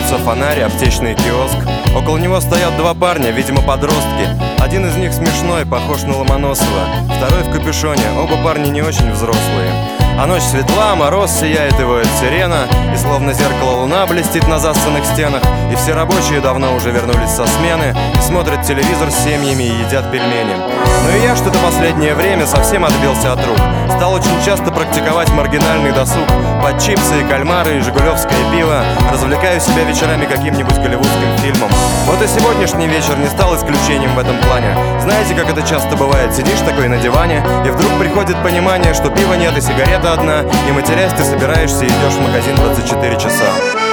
улица, фонарь, аптечный киоск. Около него стоят два парня, видимо, подростки. Один из них смешной, похож на Ломоносова, второй в капюшоне, оба парня не очень взрослые. А ночь светла, мороз сияет и воет сирена, и словно зеркало луна блестит на зассанных стенах. И все рабочие давно уже вернулись со смены и смотрят телевизор с семьями и едят пельмени. Ну и я что-то последнее время совсем отбился от рук. Стал очень часто практиковать маргинальный досуг. Под чипсы и кальмары и жигулевское пиво развлекаю себя вечерами каким-нибудь голливудским фильмом. Вот и сегодняшний вечер не стал исключением в этом плане. Знаете, как это часто бывает? Сидишь такой на диване, и вдруг приходит понимание, что пива нет и сигарета одна, и матерясь ты собираешься и идешь в магазин 24 часа.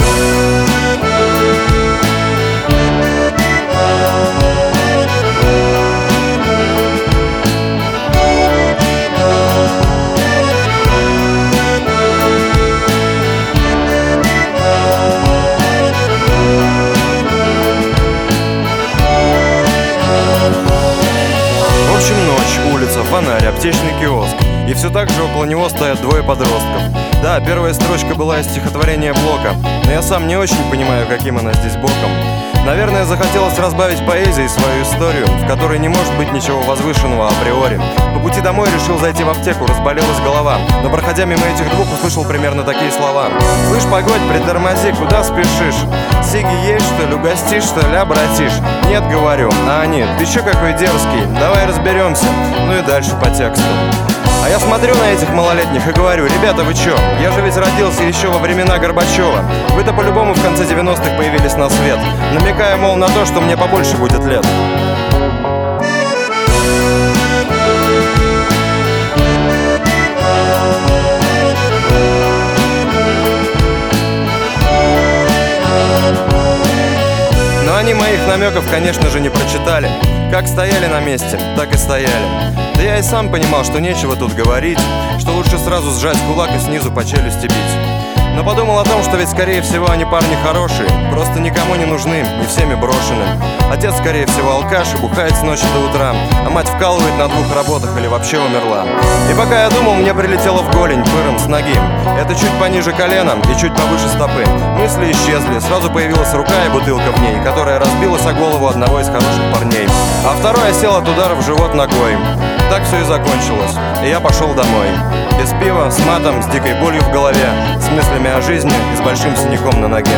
В общем, ночь, улица, фонарь, аптечный киоск. И все так же около него стоят двое подростков. Да, первая строчка была из стихотворения Блока, но я сам не очень понимаю, каким она здесь боком. Наверное, захотелось разбавить поэзией свою историю, в которой не может быть ничего возвышенного априори. По пути домой решил зайти в аптеку, разболелась голова, но проходя мимо этих двух, услышал примерно такие слова: «Слышь, погодь, притормози, куда спешишь? Сиги есть, что ли, угостишь, что ли, братиш?» «Нет, говорю». А они: «Ты чё какой дерзкий, давай разберемся». Ну и дальше по тексту. А я смотрю на этих малолетних и говорю: ребята, вы чё? Я же ведь родился еще во времена Горбачева. Вы-то по-любому в конце 90-х появились на свет, намекая, мол, на то, что мне побольше будет лет. Но они моих намеков, конечно же, не прочитали. Как стояли на месте, так и стояли. Да я и сам понимал, что нечего тут говорить, что лучше сразу сжать кулак и снизу по челюсти бить. Но подумал о том, что ведь, скорее всего, они парни хорошие, просто никому не нужны и всеми брошены. Отец, скорее всего, алкаш и бухает с ночи до утра, а мать вкалывает на 2 работах или вообще умерла. И пока я думал, мне прилетело в голень пыром с ноги. Это чуть пониже колена и чуть повыше стопы. Мысли исчезли, сразу появилась рука и бутылка в ней, которая разбилась о голову одного из хороших парней, а второй осел от удара в живот ногой. Так все и закончилось, и я пошел домой. Без пива, с матом, с дикой болью в голове, с мыслями о жизни и с большим синяком на ноге.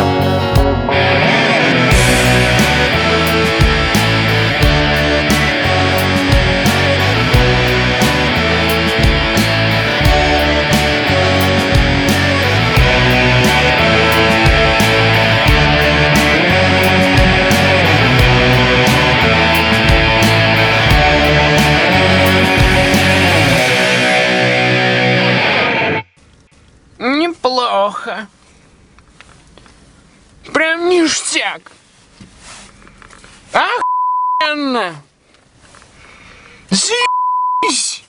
Неплохо. Прям ништяк. Охуенно. Заебись.